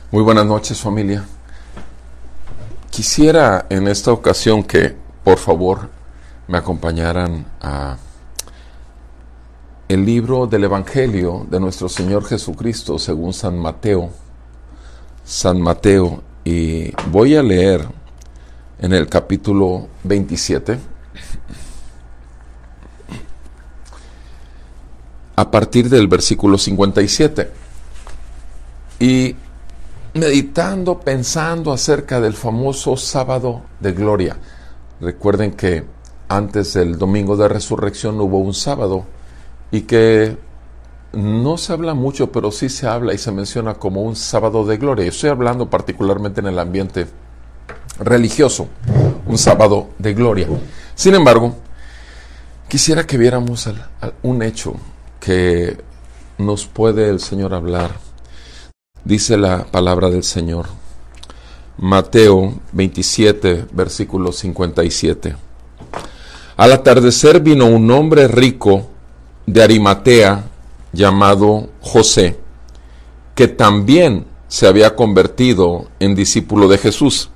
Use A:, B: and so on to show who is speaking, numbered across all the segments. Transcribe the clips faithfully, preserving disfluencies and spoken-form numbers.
A: Muy buenas noches, familia. Quisiera en esta ocasión que, por favor, me acompañaran a el libro del Evangelio de nuestro Señor Jesucristo según San Mateo. San Mateo, y voy a leer en el capítulo veintisiete, a partir del versículo cincuenta y siete. Y meditando, pensando acerca del famoso sábado de gloria. Recuerden que antes del domingo de resurrección hubo un sábado y que no se habla mucho, pero sí se habla y se menciona como un sábado de gloria. Yo estoy hablando particularmente en el ambiente religioso, un sábado de gloria. Sin embargo, quisiera que viéramos al, al, un hecho que nos puede el Señor hablar. Dice la palabra del Señor, Mateo veintisiete, versículo cincuenta y siete. Al atardecer vino un hombre rico de Arimatea llamado José, que también se había convertido en discípulo de Jesús.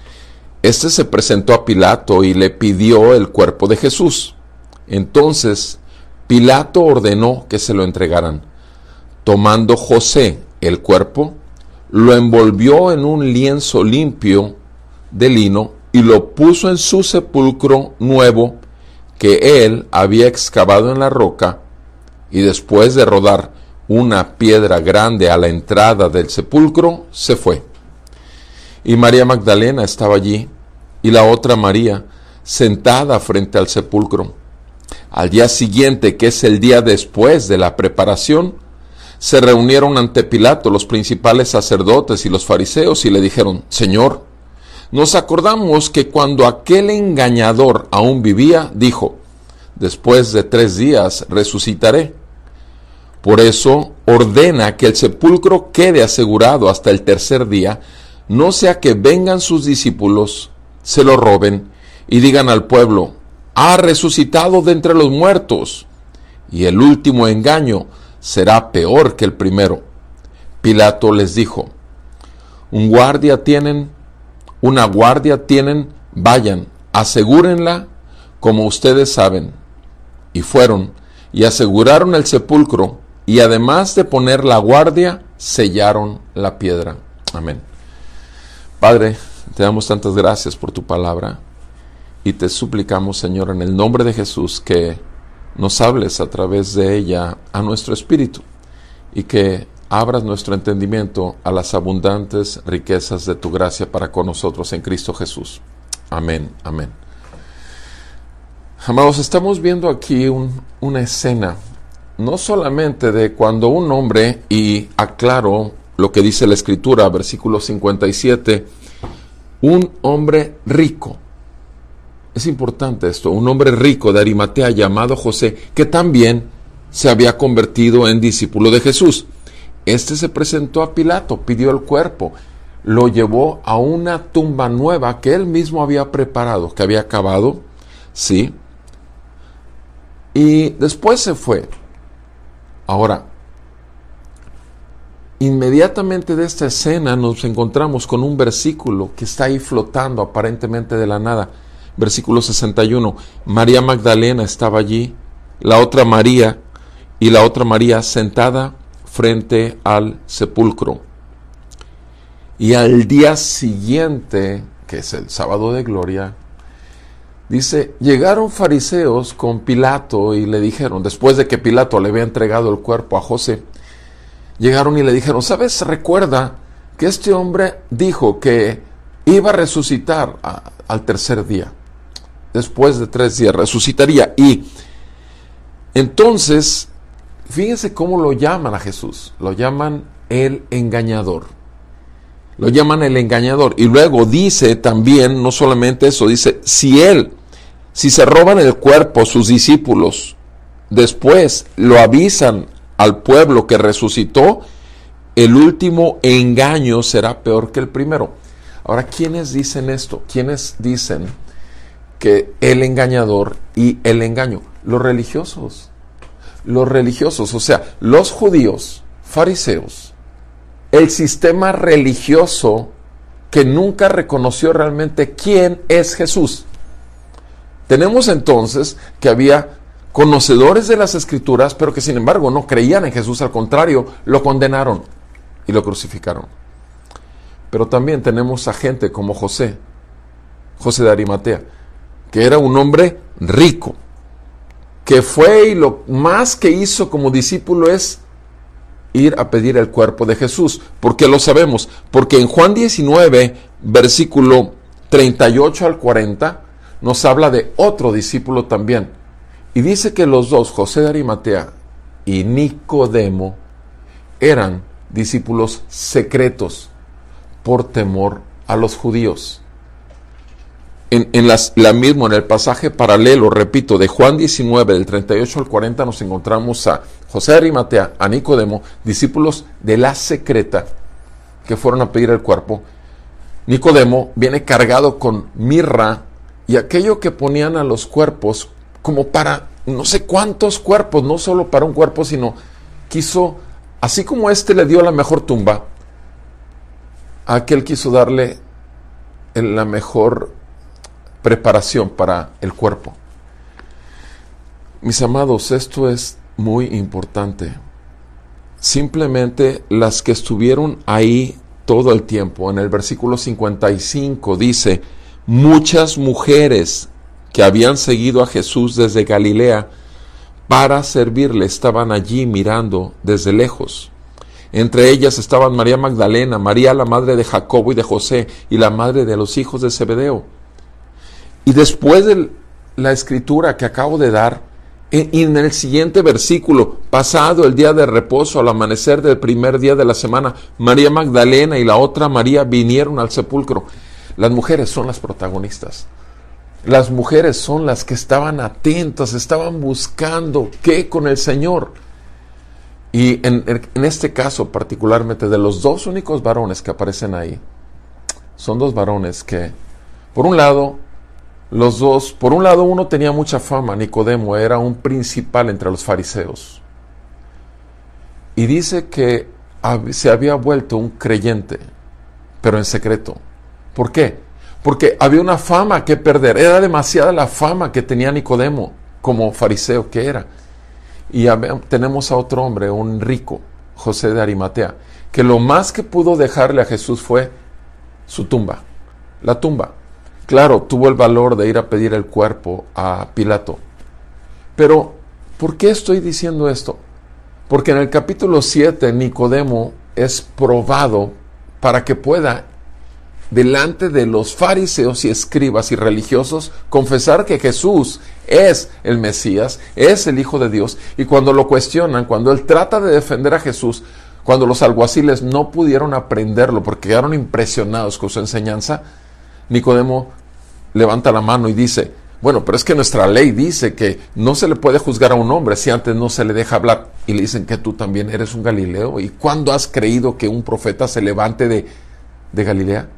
A: Este se presentó a Pilato y le pidió el cuerpo de Jesús. Entonces Pilato ordenó que se lo entregaran. Tomando José el cuerpo, lo envolvió en un lienzo limpio de lino y lo puso en su sepulcro nuevo que él había excavado en la roca, y después de rodar una piedra grande a la entrada del sepulcro, se fue. Y María Magdalena estaba allí, y la otra María, sentada frente al sepulcro. Al día siguiente, que es el día después de la preparación, se reunieron ante Pilato los principales sacerdotes y los fariseos y le dijeron: Señor, nos acordamos que cuando aquel engañador aún vivía, dijo: después de tres días resucitaré. Por eso ordena que el sepulcro quede asegurado hasta el tercer día, no sea que vengan sus discípulos, se lo roben y digan al pueblo: ha resucitado de entre los muertos. Y el último engaño será peor que el primero. Pilato les dijo: un guardia tienen, una guardia tienen, vayan, asegúrenla como ustedes saben. Y fueron y aseguraron el sepulcro, y además de poner la guardia, sellaron la piedra. Amén. Padre, te damos tantas gracias por tu palabra y te suplicamos, Señor, en el nombre de Jesús, que nos hables a través de ella a nuestro espíritu y que abras nuestro entendimiento a las abundantes riquezas de tu gracia para con nosotros en Cristo Jesús. Amén, amén. Amados, estamos viendo aquí un, una escena, no solamente de cuando un hombre, y aclaro lo que dice la Escritura, versículo cincuenta y siete, un hombre rico. Es importante esto, un hombre rico de Arimatea llamado José, que también se había convertido en discípulo de Jesús. Este se presentó a Pilato, pidió el cuerpo, lo llevó a una tumba nueva que él mismo había preparado, que había acabado, ¿sí? Y después se fue. Ahora, inmediatamente de esta escena nos encontramos con un versículo que está ahí flotando aparentemente de la nada. Versículo sesenta y uno, María Magdalena estaba allí, la otra María, y la otra María sentada frente al sepulcro. Y al día siguiente, que es el sábado de gloria, dice, llegaron fariseos con Pilato y le dijeron, después de que Pilato le había entregado el cuerpo a José, llegaron y le dijeron, ¿sabes? Recuerda que este hombre dijo que iba a resucitar a, al tercer día. Después de tres días resucitaría. Y entonces, fíjense cómo lo llaman a Jesús. Lo llaman el engañador. Lo llaman el engañador. Y luego dice también, no solamente eso, dice, si él, si se roban el cuerpo sus discípulos, después lo avisan al pueblo que resucitó, el último engaño será peor que el primero. Ahora, ¿quiénes dicen esto? ¿Quiénes dicen que el engañador y el engaño? Los religiosos. Los religiosos, o sea, los judíos, fariseos, el sistema religioso que nunca reconoció realmente quién es Jesús. Tenemos entonces que había conocedores de las Escrituras, pero que sin embargo no creían en Jesús, al contrario, lo condenaron y lo crucificaron. Pero también tenemos a gente como José, José de Arimatea, que era un hombre rico, que fue y lo más que hizo como discípulo es ir a pedir el cuerpo de Jesús. ¿Por qué lo sabemos? Porque en Juan diecinueve, versículo treinta y ocho al cuarenta, nos habla de otro discípulo también. Y dice que los dos, José de Arimatea y Nicodemo, eran discípulos secretos por temor a los judíos. En, en las, la mismo, en el pasaje paralelo, repito, de Juan diecinueve, del treinta y ocho al cuarenta, nos encontramos a José de Arimatea, a Nicodemo, discípulos de la secreta, que fueron a pedir el cuerpo. Nicodemo viene cargado con mirra y aquello que ponían a los cuerpos, como para no sé cuántos cuerpos, no solo para un cuerpo, sino quiso, así como este le dio la mejor tumba, a aquel quiso darle la mejor preparación para el cuerpo. Mis amados, esto es muy importante. Simplemente las que estuvieron ahí todo el tiempo, en el versículo cincuenta y cinco dice, muchas mujeres que habían seguido a Jesús desde Galilea para servirle estaban allí mirando desde lejos. Entre ellas estaban María Magdalena, María la madre de Jacobo y de José, y la madre de los hijos de Zebedeo. Y después de la escritura que acabo de dar, en el siguiente versículo, pasado el día de reposo, al amanecer del primer día de la semana, María Magdalena y la otra María vinieron al sepulcro. Las mujeres son las protagonistas. Las mujeres son las que estaban atentas, estaban buscando qué con el Señor. Y en, en este caso particularmente, de los dos únicos varones que aparecen ahí, son dos varones que, por un lado, los dos, por un lado uno tenía mucha fama, Nicodemo era un principal entre los fariseos. Y dice que se había vuelto un creyente, pero en secreto. ¿Por qué? Porque había una fama que perder, era demasiada la fama que tenía Nicodemo como fariseo que era. Y tenemos a otro hombre, un rico, José de Arimatea, que lo más que pudo dejarle a Jesús fue su tumba, la tumba. Claro, tuvo el valor de ir a pedir el cuerpo a Pilato. Pero, ¿por qué estoy diciendo esto? Porque en el capítulo siete, Nicodemo es probado para que pueda, delante de los fariseos y escribas y religiosos, confesar que Jesús es el Mesías, es el Hijo de Dios. Y cuando lo cuestionan, cuando él trata de defender a Jesús, cuando los alguaciles no pudieron aprenderlo porque quedaron impresionados con su enseñanza, Nicodemo levanta la mano y dice, bueno, pero es que nuestra ley dice que no se le puede juzgar a un hombre si antes no se le deja hablar. Y le dicen que tú también eres un Galileo. ¿Y cuándo has creído que un profeta se levante de, de Galilea?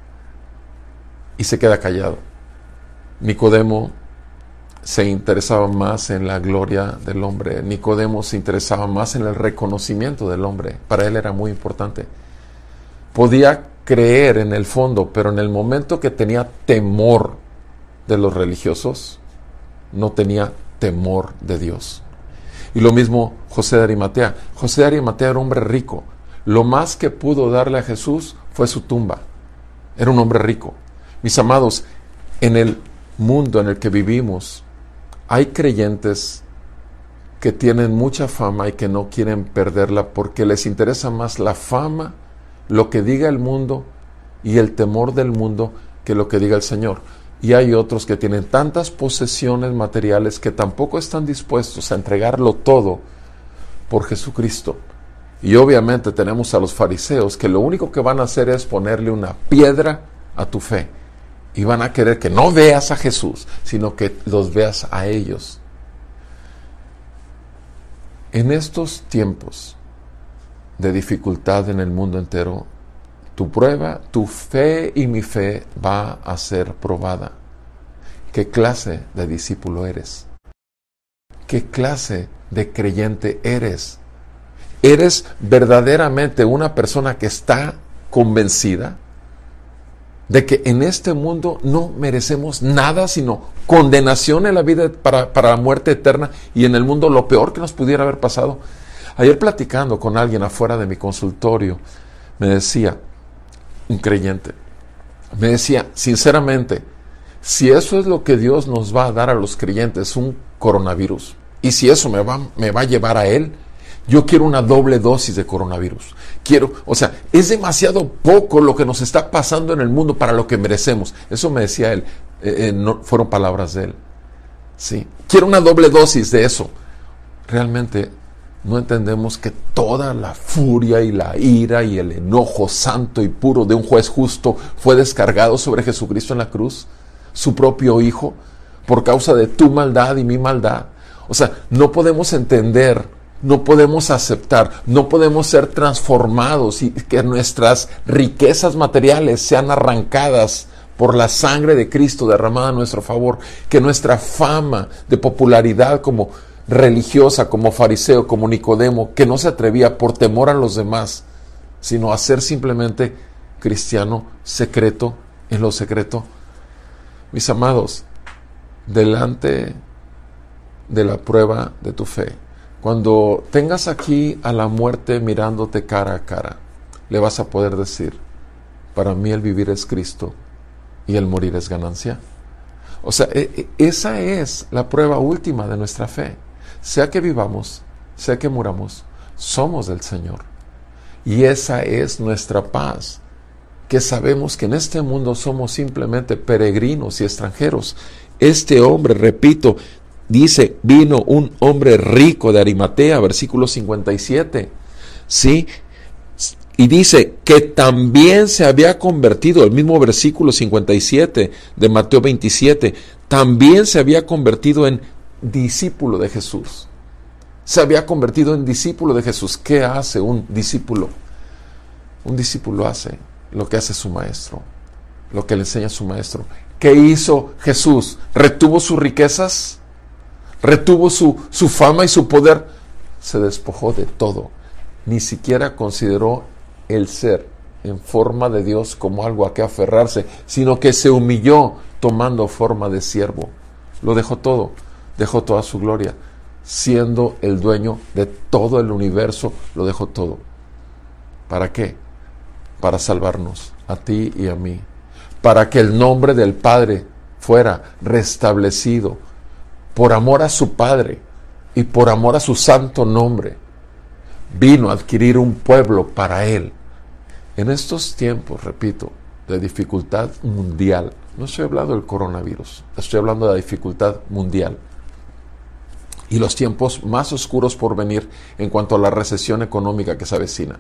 A: Y se queda callado. Nicodemo se interesaba más en la gloria del hombre. Nicodemo se interesaba más en el reconocimiento del hombre. Para él era muy importante. Podía creer en el fondo, pero en el momento que tenía temor de los religiosos, no tenía temor de Dios. Y lo mismo José de Arimatea. José de Arimatea era un hombre rico. Lo más que pudo darle a Jesús fue su tumba. Era un hombre rico. Mis amados, en el mundo en el que vivimos, hay creyentes que tienen mucha fama y que no quieren perderla porque les interesa más la fama, lo que diga el mundo y el temor del mundo que lo que diga el Señor. Y hay otros que tienen tantas posesiones materiales que tampoco están dispuestos a entregarlo todo por Jesucristo. Y obviamente tenemos a los fariseos que lo único que van a hacer es ponerle una piedra a tu fe. Y van a querer que no veas a Jesús, sino que los veas a ellos. En estos tiempos de dificultad en el mundo entero, tu prueba, tu fe y mi fe va a ser probada. ¿Qué clase de discípulo eres? ¿Qué clase de creyente eres? ¿Eres verdaderamente una persona que está convencida de que en este mundo no merecemos nada sino condenación en la vida para, para la muerte eterna, y en el mundo lo peor que nos pudiera haber pasado? Ayer, platicando con alguien afuera de mi consultorio, me decía, un creyente, me decía, sinceramente, si eso es lo que Dios nos va a dar a los creyentes, un coronavirus, y si eso me va, me va a llevar a Él, yo quiero una doble dosis de coronavirus. Quiero, o sea, es demasiado poco lo que nos está pasando en el mundo para lo que merecemos. Eso me decía él, eh, eh, no fueron palabras de él. Sí, quiero una doble dosis de eso. Realmente no entendemos que toda la furia y la ira y el enojo santo y puro de un juez justo fue descargado sobre Jesucristo en la cruz, su propio Hijo, por causa de tu maldad y mi maldad. O sea, no podemos entender, no podemos aceptar, no podemos ser transformados y que nuestras riquezas materiales sean arrancadas por la sangre de Cristo derramada a nuestro favor, que nuestra fama de popularidad como religiosa, como fariseo, como Nicodemo, que no se atrevía por temor a los demás, sino a ser simplemente cristiano secreto, en lo secreto. Mis amados, delante de la prueba de tu fe, cuando tengas aquí a la muerte mirándote cara a cara, le vas a poder decir, para mí el vivir es Cristo y el morir es ganancia. O sea, esa es la prueba última de nuestra fe. Sea que vivamos, sea que muramos, somos del Señor. Y esa es nuestra paz, que sabemos que en este mundo somos simplemente peregrinos y extranjeros. Este hombre, repito, dice, vino un hombre rico de Arimatea, versículo cincuenta y siete, ¿sí? Y dice que también se había convertido, el mismo versículo cincuenta y siete de Mateo veintisiete, también se había convertido en discípulo de Jesús. Se había convertido en discípulo de Jesús. ¿Qué hace un discípulo? Un discípulo hace lo que hace su maestro, lo que le enseña su maestro. ¿Qué hizo Jesús? ¿Retuvo sus riquezas? ¿Retuvo su, su fama y su poder? Se despojó de todo. Ni siquiera consideró el ser en forma de Dios como algo a que aferrarse, sino que se humilló tomando forma de siervo. Lo dejó todo, dejó toda su gloria. Siendo el dueño de todo el universo, lo dejó todo. ¿Para qué? Para salvarnos, a ti y a mí. Para que el nombre del Padre fuera restablecido. Por amor a su Padre y por amor a su santo nombre, vino a adquirir un pueblo para Él. En estos tiempos, repito, de dificultad mundial, no estoy hablando del coronavirus, estoy hablando de la dificultad mundial y los tiempos más oscuros por venir en cuanto a la recesión económica que se avecina.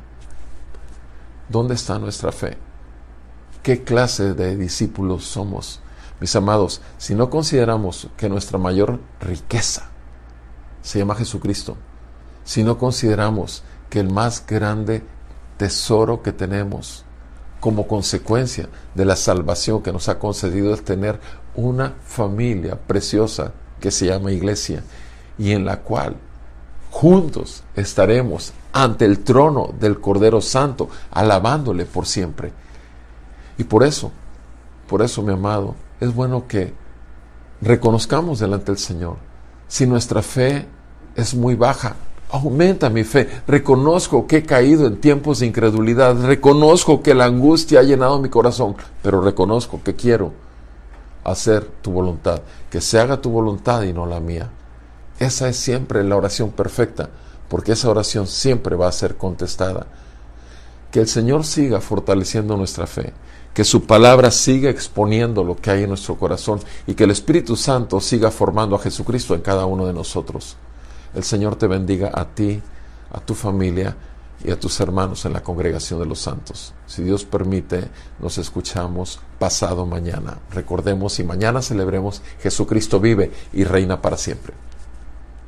A: ¿Dónde está nuestra fe? ¿Qué clase de discípulos somos? Mis amados, si no consideramos que nuestra mayor riqueza se llama Jesucristo, si no consideramos que el más grande tesoro que tenemos como consecuencia de la salvación que nos ha concedido es tener una familia preciosa que se llama iglesia y en la cual juntos estaremos ante el trono del Cordero Santo, alabándole por siempre. Y por eso, por eso, mi amado, es bueno que reconozcamos delante del Señor. Si nuestra fe es muy baja, aumenta mi fe. Reconozco que he caído en tiempos de incredulidad. Reconozco que la angustia ha llenado mi corazón. Pero reconozco que quiero hacer tu voluntad. Que se haga tu voluntad y no la mía. Esa es siempre la oración perfecta. Porque esa oración siempre va a ser contestada. Que el Señor siga fortaleciendo nuestra fe. Que su palabra siga exponiendo lo que hay en nuestro corazón y que el Espíritu Santo siga formando a Jesucristo en cada uno de nosotros. El Señor te bendiga a ti, a tu familia y a tus hermanos en la congregación de los santos. Si Dios permite, nos escuchamos pasado mañana. Recordemos y mañana celebremos Jesucristo vive y reina para siempre.